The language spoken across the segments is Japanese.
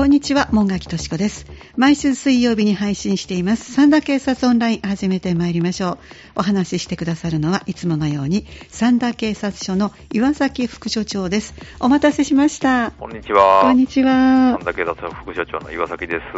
こんにちは、門垣敏子です。毎週水曜日に配信しています三田警察オンライン、始めてまいりましょう。お話ししてくださるのはいつものように三田警察署の岩崎副署長です。お待たせしました。 こんにちは。 こんにちは。 三田警察署副署長の岩崎です。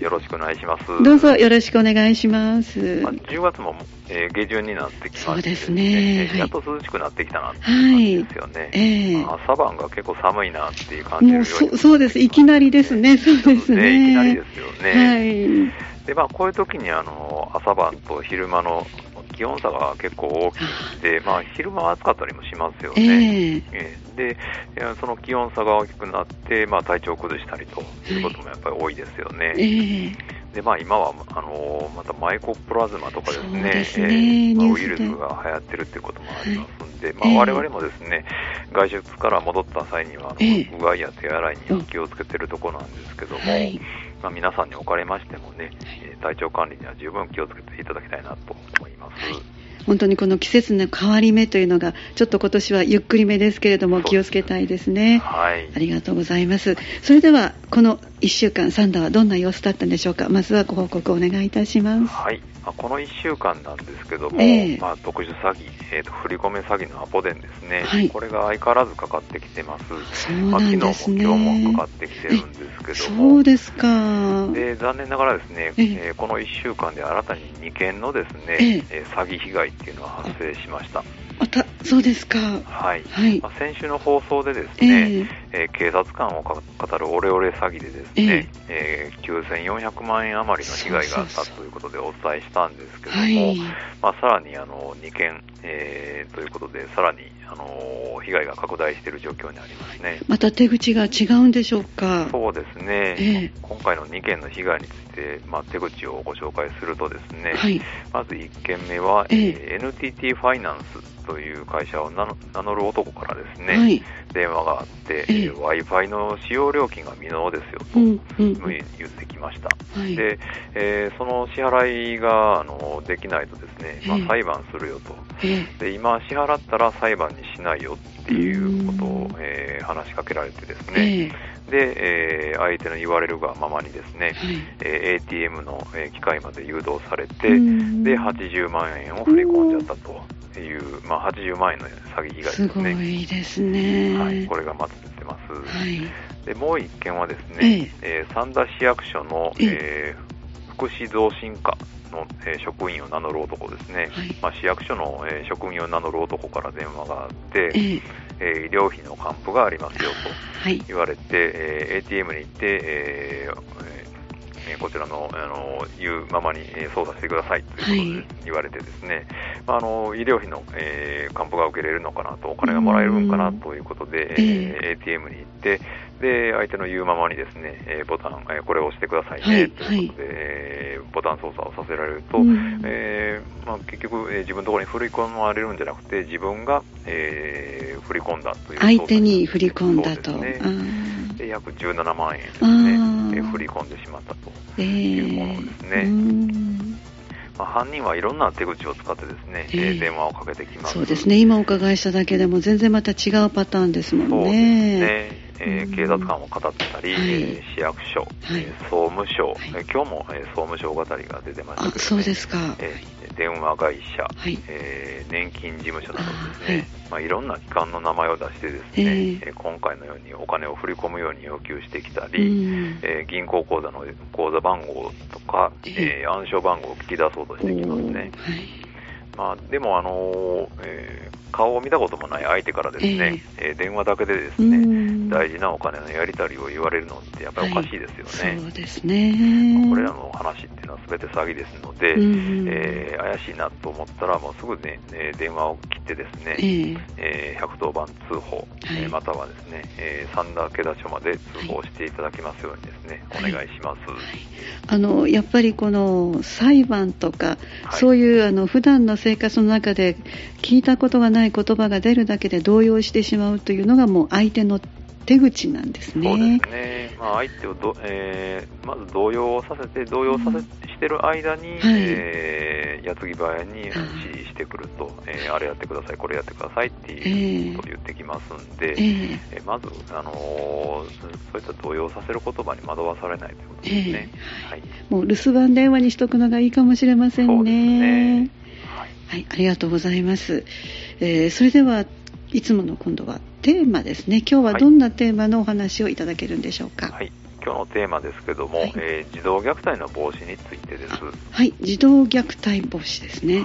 よろしくお願いします。 どうぞよろしくお願いします。 10月も、下旬になってきまして、 そうですね、 やっと涼しくなってきたなっていう感じですよね。朝晩が結構寒いなっていう感じるように、 そうです。いきなりですね。そうですね。 いきなりですよね。 はい。 で、こういう時に朝晩と昼間の気温差が結構大きくて、昼間は暑かったりもしますよね。で、その気温差が大きくなって、体調を崩したりということもやっぱり多いですよね。で、今はまたマイコプラズマとかですね、ウイルスが流行ってるっていうこともありますんで、我々もですね、外出から戻った際にはうがいや手洗いには気をつけてるところなんですけども、皆さんにおかれましてもね、体調管理には十分気をつけていただきたいなと思います。 本当にこの季節の変わり目というのがちょっと今年はゆっくりめですけれども、気をつけたいですね。 はい、 ありがとうございます。それではこの1週間サンダーはどんな様子だったんでしょうか。まずはご報告をお願いいたします。 はい、この1週間なんですけども、特殊詐欺、振り込め詐欺のアポ電ですね、これが相変わらずかかってきてます。 そうなんですね。 昨日も今日もかかってきてるんですけども、 そうですか。 で、残念ながらですね、この1週間で新たに2件のですね、詐欺被害っていうのが発生しました。 そうですか。 はい。先週の放送でですね、警察官を語るオレオレ詐欺でですね、9400万円余りの被害があったということでお伝えしたんですけども、さらに2件、ということで、さらに被害が拡大している状況にありますね。 また手口が違うんでしょうか。 そうですね。今回の2件の被害について、手口をご紹介するとですね、まず1件目は、NTT ファイナンスという会社を名乗る男からですね、電話があって、Wi-Fi の使用料金が未納ですよと言ってきました。で、その支払いができないとですね、裁判するよと。で、今支払ったら裁判にしないよっていうことを、話しかけられてですね、で、相手の言われるがままにですね、ATM の機械まで誘導されて、で、80万円を振り込んじゃったという、80万円の詐欺被害ですね。 すごいですね。 はい、これがまず出てます。で、もう一件はですね、三田市役所の、福祉増進課の、職員を名乗る男ですね。市役所の、職員を名乗る男から電話があって、医療費の還付がありますよと言われて、ATM に行って、こちらの、言うままに操作してくださいということで言われてですね、医療費の、還付が受けれるのかなと、お金がもらえるんかなということで、ATM に行って、で、相手の言うままにですね、ボタン、これを押してくださいねということで、ボタン操作をさせられると、結局、自分のところに振り込まれるんじゃなくて、自分が、振り込んだという。 相手に振り込んだと。 で、約17万円ですね、振り込んでしまったというものですね。犯人はいろんな手口を使ってですね、電話をかけてきます。 そうですね。今お伺いしただけでも全然また違うパターンですもんね。 そうですね。警察官を語ってたり、市役所、総務省、今日も、総務省語りが出てましたけどね。 そうですか。 電話会社、年金事務所などですね、いろんな機関の名前を出してですね、今回のようにお金を振り込むように要求してきたり、銀行口座の口座番号とか、暗証番号を聞き出そうとしてきますね。でも顔を見たこともない相手からですね、電話だけでですね、大事なお金のやり取りを言われるのってやっぱりおかしいですよね。 そうですね。 これらの話っていうのは全て詐欺ですので、怪しいなと思ったらもうすぐね、電話を切ってですね、110番通報、またはですね、三田警察署まで通報していただきますようにですね、お願いします。 やっぱりこの裁判とか、そういう普段の生活の中で聞いたことがない言葉が出るだけで動揺してしまうというのがもう相手の手口なんですね。 そうですね。相手をまず動揺してる間に、矢継ぎ早に指示してくると、あれやってください、これやってくださいっていうことを言ってきますんで、まず、そういった動揺させる言葉に惑わされないということですね。 もう留守番電話にしとくのがいいかもしれませんね。 そうですね。 はい、ありがとうございます。それではいつもの今度はテーマですね。今日はどんなテーマのお話をいただけるんでしょうか。 今日のテーマですけども、児童虐待の防止についてです。 児童虐待防止ですね。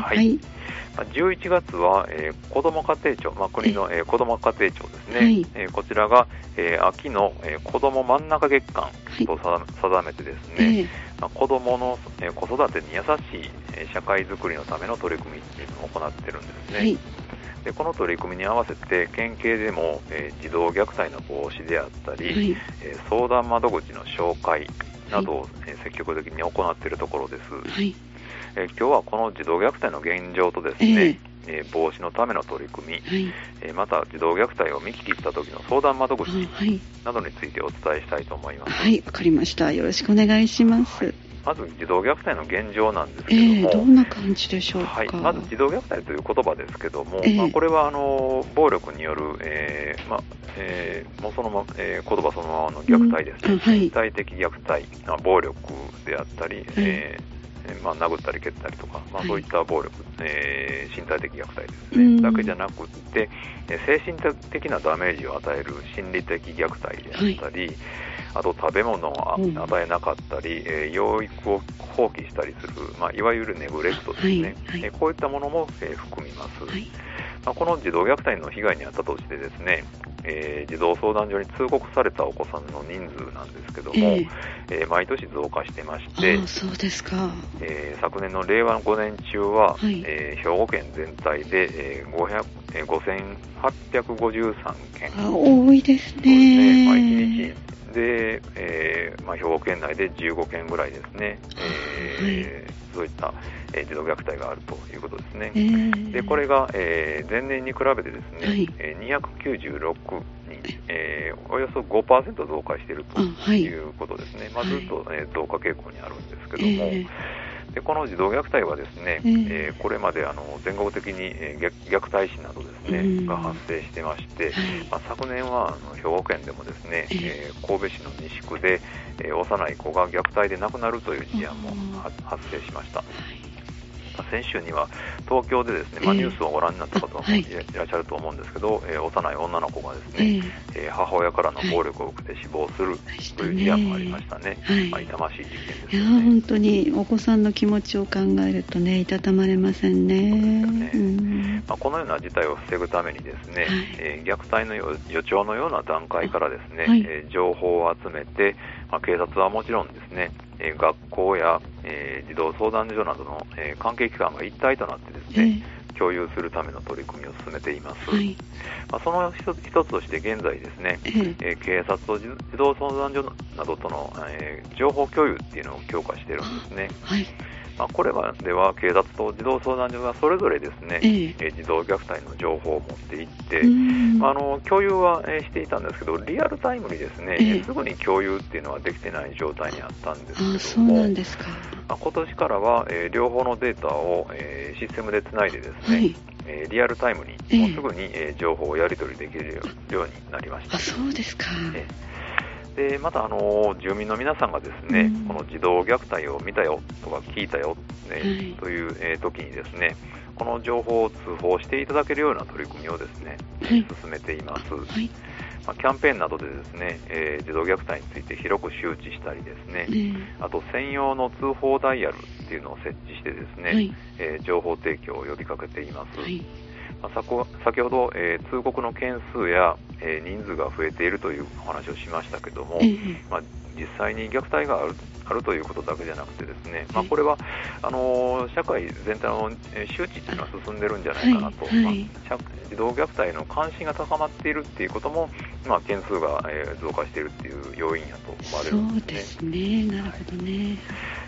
11月は、子ども家庭庁、国の、子ども家庭庁ですね。こちらが、秋の、子ども真ん中月間と定めてですね、子どもの、子育てに優しい、社会づくりのための取り組みっていうのを行っているんですね。でこの取り組みに合わせて県警でも、児童虐待の防止であったり、相談窓口の紹介などを、積極的に行っているところです。今日はこの児童虐待の現状とですね、防止のための取り組み、また児童虐待を見聞きした時の相談窓口などについてお伝えしたいと思います。 わかりました。よろしくお願いします。 まず児童虐待の現状なんですけども、 どんな感じでしょうか。 まず児童虐待という言葉ですけども、これは暴力による、もうその言葉そのままの虐待ですね。身体的虐待、暴力であったり、殴ったり蹴ったりとか、そういった暴力、身体的虐待ですね、だけじゃなくって、精神的なダメージを与える心理的虐待であったり、あと食べ物を与えなかったり、養育を放棄したりする、いわゆるネグレクトですね。こういったものも、含みます。この児童虐待の被害に遭ったとしてですね、児童相談所に通告されたお子さんの人数なんですけども、毎年増加してまして、 そうですか。 昨年の令和5年中は、兵庫県全体で、5853件。 多いですね。 1日で、兵庫県内で15件ぐらいですね、そういった、児童虐待があるということですね。でこれが、前年に比べてですね、296人、およそ 5% 増加しているということですね。ずっと、増加傾向にあるんですけども、でこの児童虐待はですね、これまで全国的に、虐待死などですね、が発生してまして、昨年は兵庫県でもですね、神戸市の西区で、幼い子が虐待で亡くなるという事案も発生しました。先週には東京でですね、ニュースをご覧になった方もいらっしゃると思うんですけど、幼い女の子がですね、母親からの暴力を受けて死亡するという事案もありましたね。痛ましい事件ですよね。 本当にお子さんの気持ちを考えるとね、いたたまれませんね。 このような事態を防ぐためにですね、虐待の予兆のような段階からですね、情報を集めて、警察はもちろんですね、学校や、児童相談所などの、関係機関が一体となってですね、共有するための取り組みを進めています。その一つとして現在ですね、警察と児童相談所などとの、情報共有っていうのを強化しているんですね。これまでは警察と児童相談所がそれぞれですね、児童虐待の情報を持っていって、共有は、していたんですけど、リアルタイムにですね、すぐに共有っていうのはできてない状態にあったんですけども、今年からは、両方のデータを、システムでつないでですね、リアルタイムにもうすぐに、情報をやり取りできるようになりました。 そうですか。 でまた住民の皆さんがですね、この児童虐待を見たよとか聞いたよ、という、時にですね、この情報を通報していただけるような取り組みをですね、進めています。キャンペーンなどでですね、児童虐待について広く周知したりですね、あと専用の通報ダイヤルっていうのを設置してですね、情報提供を呼びかけています。先ほど、通告の件数や、人数が増えているというお話をしましたけども、実際に虐待があるということだけじゃなくてですね、これは社会全体の周知というのは進んでるんじゃないかなと、児童虐待の関心が高まっているっていうことも、件数が、増加しているっていう要因やと思われるんですね。 そうですね、なるほどね。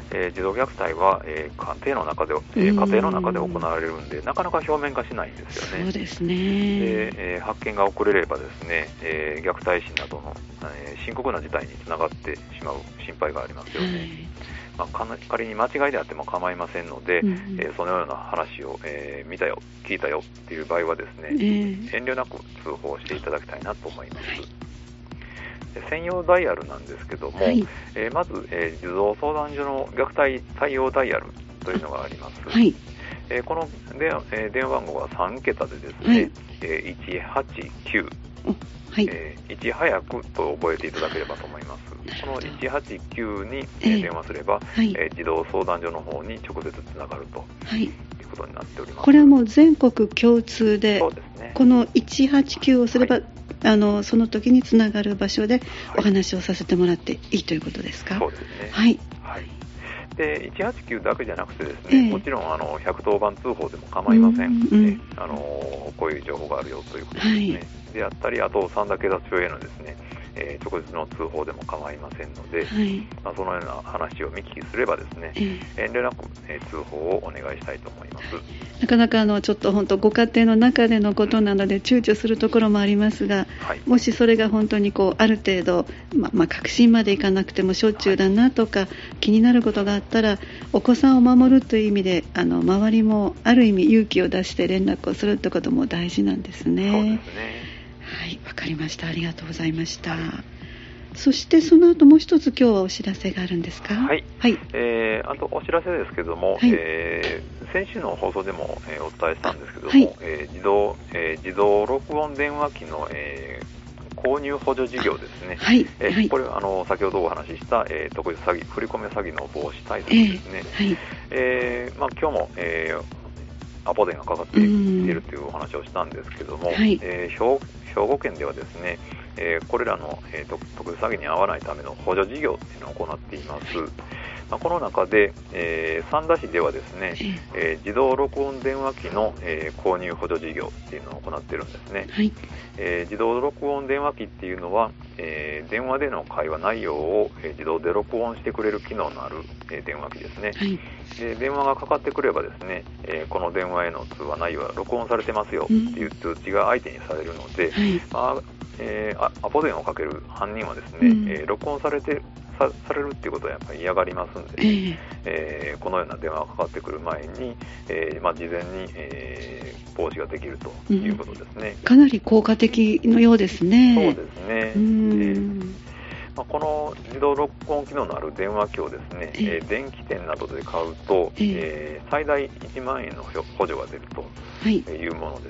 児童虐待は、家庭の中で行われるんで、なかなか表面化しないんですよね。 そうですね。 で、発見が遅れればですね、虐待死などの、深刻な事態につながってしまう心配がありますよね。仮に間違いであっても構いませんので、そのような話を、見たよ、聞いたよっていう場合はですね、遠慮なく通報していただきたいなと思います。専用ダイヤルなんですけども、まず、児童相談所の虐待対応ダイヤルというのがあります。この電話番号は3桁でですね、189、いち早くと覚えていただければと思います。この189に電話すれば、児童相談所の方に直接つながるということになっております。 これはもう全国共通で、 そうですね、 この189をすれば、その時につながる場所でお話をさせてもらっていいということですか？ そうですね。で、189だけじゃなくてですね、もちろん110番通報でも構いません。こういう情報があるよということですね。であったり、あと三田警察署へのですね、直接の通報でも構いませんので、そのような話を見聞きすればですね、遠慮なく、通報をお願いしたいと思います。 なかなかちょっと本当ご家庭の中でのことなので躊躇するところもありますが、もしそれが本当にある程度、確信までいかなくてもしょっちゅうだなとか、気になることがあったらお子さんを守るという意味で周りもある意味勇気を出して連絡をするということも大事なんですね。 そうですね。 わかりました。ありがとうございました。そしてその後もう一つ今日はお知らせがあるんですか？あとお知らせですけども、先週の放送でも、お伝えしたんですけども、自動録音電話機の、購入補助事業ですね。これは先ほどお話しした、特殊詐欺、振り込め詐欺の防止対策ですね。今日も、アポ電がかかっているというお話をしたんですけども、兵庫県ではですね、これらの、特殊詐欺に遭わないための補助事業というのを行っています。この中で、三田市ではですね、自動録音電話機の、購入補助事業っていうのを行っているんですね。自動録音電話機っていうのは、電話での会話内容を、自動で録音してくれる機能のある、電話機ですね。で電話がかかってくればですね、この電話への通話内容は録音されてますよっていう通知が相手にされるので、アポ電をかける犯人はですね、録音されるっていうことはやっぱり嫌がりますんで、このような電話がかかってくる前に、事前に、防止ができるということですね。 かなり効果的のようですね。 そうですね。この自動録音機能のある電話機をですね、電気店などで買うと、最大1万円の補助が出るというものです。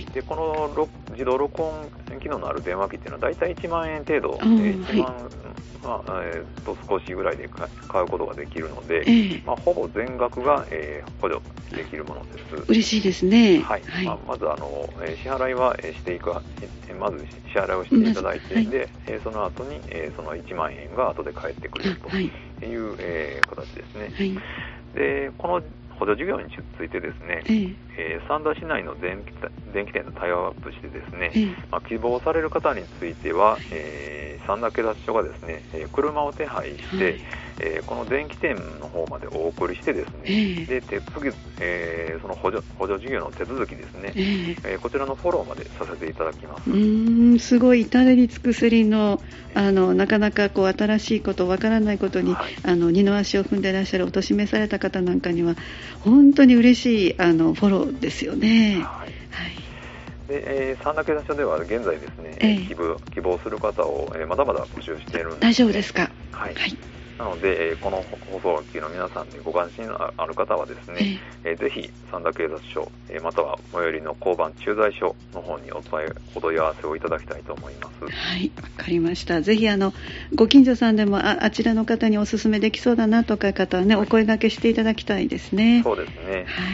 でこの自動録音機能のある電話機っていうのはだいたい1万円程度、1万少しぐらいで買うことができるので、ほぼ全額が、補助できるものです。 嬉しいですね。 まず支払いはまず支払いをしていただいて、でその後に、その1万円が後で返ってくるという、形ですね。でこの補助事業についてですね、三田市内の電気店とタイアップしてですね、希望される方については、三田警察署がですね、車を手配して、この電気店の方までお送りしてですね、で手続き、その補助事業の手続きですね、こちらのフォローまでさせていただきます。 すごい至れり尽くせりの、なかなか新しいこと、わからないことに、二の足を踏んでいらっしゃるお年めされた方なんかには本当に嬉しいフォローですよね。 で三田警察署では現在ですね、希望する方を、まだまだ募集しているんです、ね。 大丈夫ですか？ なので、この放送機の皆さんでご関心のある方はですね、ぜひ三田警察署、または最寄りの交番駐在所の方にお問い合わせをいただきたいと思います。 わかりました。ぜひご近所さんでもあちらの方にお勧めできそうだなとか方はね、お声掛けしていただきたいですね。 そうですね。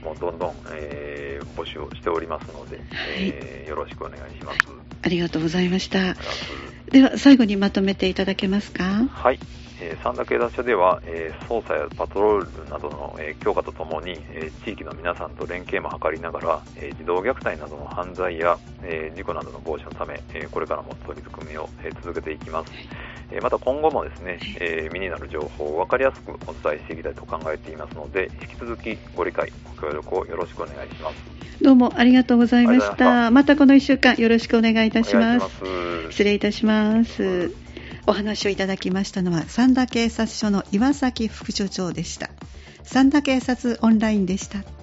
もどんどん、募集をしておりますので、よろしくお願いします。 ありがとうございました。では最後にまとめていただけますか。 はい、三田警察署では、捜査やパトロールなどの、強化とともに、地域の皆さんと連携も図りながら、児童虐待などの犯罪や、事故などの防止のため、これからも取り組みを、続けていきます。また今後もですね、身になる情報を分かりやすくお伝えしていきたいと考えていますので、引き続きご理解ご協力をよろしくお願いします。 どうもありがとうございました。またこの1週間よろしくお願いいたします。失礼いたします。お話をいただきましたのは三田警察署の岩崎副署長でした。三田警察オンラインでした。